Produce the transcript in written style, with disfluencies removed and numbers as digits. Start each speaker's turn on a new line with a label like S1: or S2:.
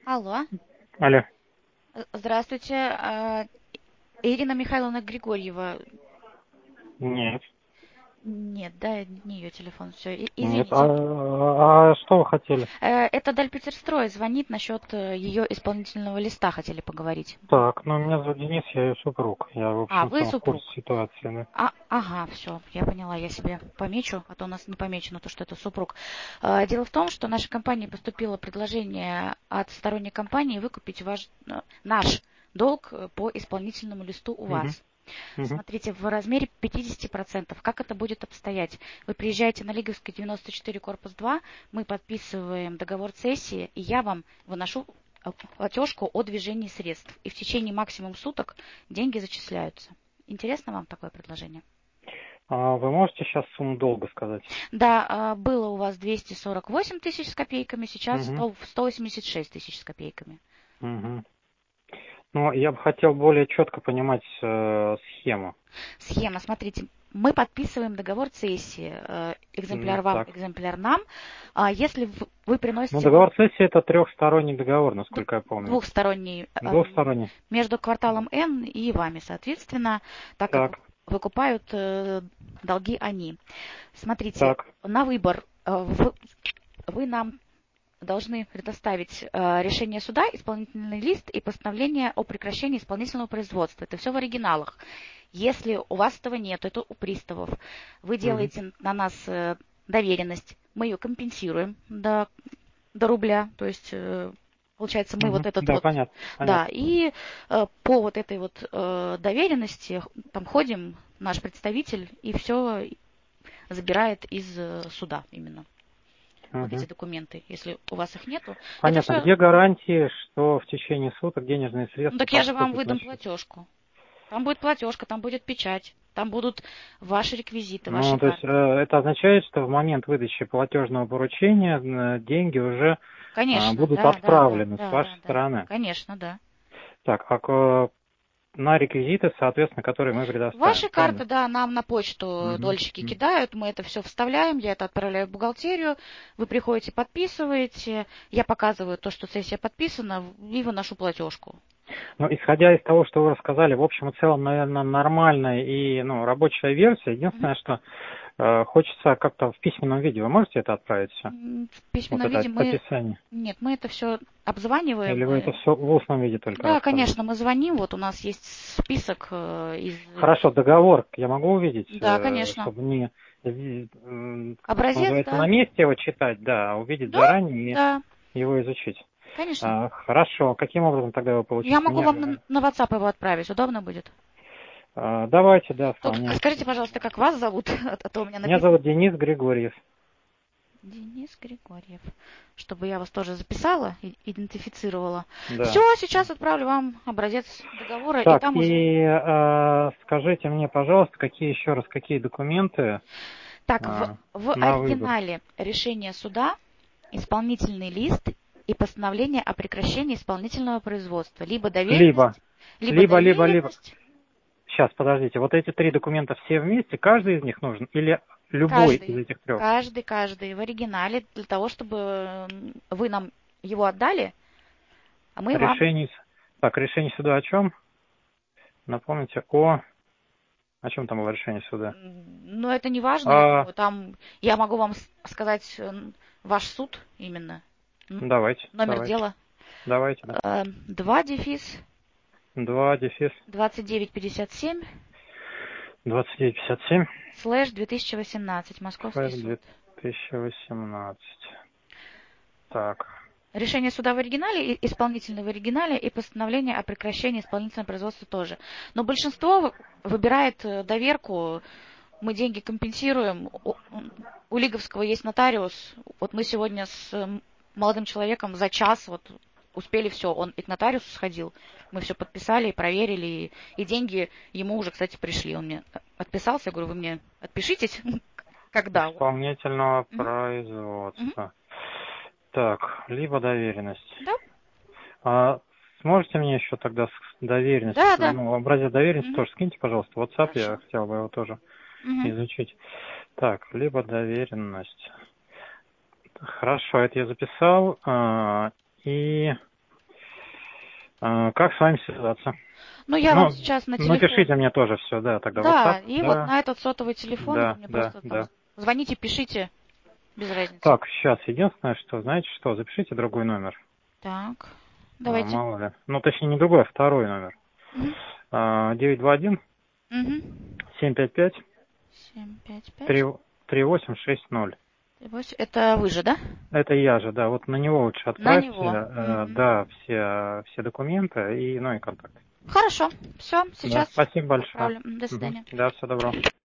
S1: Алло.
S2: Алло.
S1: Здравствуйте. Ирина Михайловна Григорьева.
S2: Нет.
S1: Нет, да, не ее телефон. Все,
S2: Нет.
S1: извините.
S2: А что вы хотели?
S1: Это Дальпетерстрой звонит насчет ее исполнительного листа, хотели поговорить.
S2: Так, ну меня зовут Денис, я ее супруг. Я, в
S1: А,
S2: общем,
S1: вы
S2: сам в курсе
S1: супруг.
S2: ситуации, да.
S1: Ага, все, я поняла, я себе помечу, а то у нас не помечено то, что это супруг. Дело в том, что нашей компании поступило предложение от сторонней компании выкупить наш долг по исполнительному листу у
S2: Угу.
S1: вас.
S2: Угу.
S1: Смотрите, в размере 50%. Как это будет обстоять? Вы приезжаете на Лиговский 94, корпус 2, мы подписываем договор цессии, и я вам выношу платежку о движении средств. И в течение максимум суток деньги зачисляются. Интересно вам такое предложение?
S2: Вы можете сейчас сумму долга сказать?
S1: Да, было у вас 248 тысяч с копейками, сейчас
S2: Угу.
S1: 186 тысяч с копейками.
S2: Угу. Ну, я бы хотел более четко понимать схему.
S1: Схема, смотрите, мы подписываем договор цессии, экземпляр вам,
S2: Так.
S1: экземпляр нам. Если вы
S2: Ну,
S1: приносите
S2: договор цессии это трехсторонний договор, насколько я помню.
S1: двухсторонний
S2: Двухсторонний.
S1: между кварталом N и вами, соответственно, так как
S2: Так.
S1: выкупают долги они. Смотрите,
S2: Так.
S1: на выбор вы нам должны предоставить решение суда, исполнительный лист и постановление о прекращении исполнительного производства. Это все в оригиналах. Если у вас этого нет, это у приставов, вы
S2: Угу.
S1: делаете на нас доверенность, мы ее компенсируем до рубля, то есть получается мы вот
S2: Угу.
S1: этот
S2: Да,
S1: вот,
S2: понятно.
S1: да,
S2: Понятно.
S1: и по вот этой вот доверенности там ходим, наш представитель, и все забирает из суда именно вот эти
S2: Угу.
S1: документы. Если у вас их нету, это
S2: Понятно.
S1: все.
S2: Где гарантии, что в течение суток денежные
S1: Ну
S2: средства
S1: так я же вам
S2: поступят
S1: выдам
S2: на счет?
S1: платежку. Там будет платежка, там будет печать, там будут ваши реквизиты, ваши
S2: Ну, то есть
S1: карты.
S2: это означает, что в момент выдачи платежного поручения деньги уже
S1: Конечно,
S2: будут
S1: да, да, да,
S2: отправлены с
S1: да,
S2: вашей
S1: да, да.
S2: стороны.
S1: Конечно, да.
S2: Так, на реквизиты, соответственно, которые мы предоставим,
S1: Ваши
S2: правильно?
S1: карты, да, нам на почту
S2: Мгм.
S1: дольщики кидают, мы это все вставляем, я это отправляю в бухгалтерию, вы приходите, подписываете, я показываю то, что сессия подписана, и выношу платежку.
S2: Ну, исходя из того, что вы рассказали, в общем и целом, наверное, нормальная и рабочая версия.
S1: Мгм.
S2: Единственное, что хочется как-то в письменном виде. Вы можете это отправить все?
S1: В
S2: Вот
S1: письменном
S2: это
S1: виде мы...
S2: описание.
S1: Нет, мы это все обзваниваем.
S2: Или вы это все в устном виде только
S1: Да,
S2: расскажете?
S1: конечно, мы звоним, вот у нас есть список из...
S2: Хорошо, договор я могу увидеть,
S1: Да, конечно.
S2: чтобы не, как это
S1: Образец,
S2: называется,
S1: да.
S2: на месте его читать, да, а увидеть
S1: Да,
S2: заранее
S1: да,
S2: и его изучить.
S1: конечно.
S2: Хорошо, каким образом тогда его получить?
S1: Я могу вам на WhatsApp его отправить, удобно будет?
S2: Давайте, да,
S1: Только
S2: вполне.
S1: скажите, пожалуйста, как вас зовут? А то у меня
S2: Меня
S1: написано
S2: зовут Денис Григорьев.
S1: Денис Григорьев. Чтобы я вас тоже записала, идентифицировала. Все,
S2: Да.
S1: сейчас отправлю вам образец договора, и
S2: Так,
S1: там уже...
S2: и скажите мне, пожалуйста, какие документы
S1: Так,
S2: э,
S1: в
S2: на выбор?
S1: оригинале решение суда, исполнительный лист и постановление о прекращении исполнительного производства.
S2: Либо,
S1: Либо
S2: либо.
S1: доверенность,
S2: Сейчас, подождите, вот эти три документа все вместе, каждый из них нужен или любой из
S1: каждый,
S2: этих трех?
S1: каждый в оригинале, для того, чтобы вы нам его отдали, а мы вам...
S2: Решение, решение суда о чем? Напомните, о чем там было решение суда?
S1: Ну, это не важно, я
S2: А,
S1: думаю, там я могу вам сказать ваш суд именно,
S2: давайте,
S1: номер
S2: давайте,
S1: дела.
S2: давайте, да.
S1: 2 дефис
S2: 2 дефис
S1: 2957
S2: 2957
S1: слэш 2018, Московский
S2: флэш
S1: суд.
S2: 2018. Так.
S1: Решение суда в оригинале, исполнительное в оригинале и постановление о прекращении исполнительного производства тоже. Но большинство выбирает доверку, мы деньги компенсируем. У Лиговского есть нотариус. Вот мы сегодня с молодым человеком за час вот успели все. Он и к нотариусу сходил. Мы все подписали, проверили. И деньги ему уже, кстати, пришли. Он мне отписался. Я говорю, вы мне отпишитесь, когда?
S2: Исполнительного
S1: Мгм, мгм.
S2: производства. Так, либо доверенность.
S1: Да,
S2: Сможете мне еще тогда доверенность,
S1: да, да.
S2: образец доверенности
S1: Мгм.
S2: тоже скиньте, пожалуйста, в WhatsApp, я
S1: Хорошо.
S2: хотел бы его тоже
S1: Мгм.
S2: изучить. Так, либо доверенность. Хорошо, это я записал. И Как с вами связаться?
S1: Ну, я вам сейчас на телефон.
S2: Напишите мне тоже все, да, тогда
S1: Да,
S2: WhatsApp.
S1: и
S2: Да,
S1: вот на этот сотовый телефон вы
S2: да,
S1: мне
S2: да,
S1: просто там
S2: да.
S1: звоните, пишите, без разницы.
S2: Так, сейчас, единственное, что, знаете что, запишите другой номер.
S1: Так, давайте.
S2: Мало ли. Ну, точнее, не другой, а второй номер.
S1: Угу.
S2: 921
S1: Угу.
S2: 755
S1: 755.
S2: 3860.
S1: Это вы же, да?
S2: Это я же, да. Вот на него лучше
S1: На
S2: отправьте,
S1: него. Мгм.
S2: да, все документы и, ну и контакт.
S1: Хорошо, все,
S2: Да,
S1: сейчас
S2: спасибо большое.
S1: отправлю. До свидания.
S2: Да, всего доброго.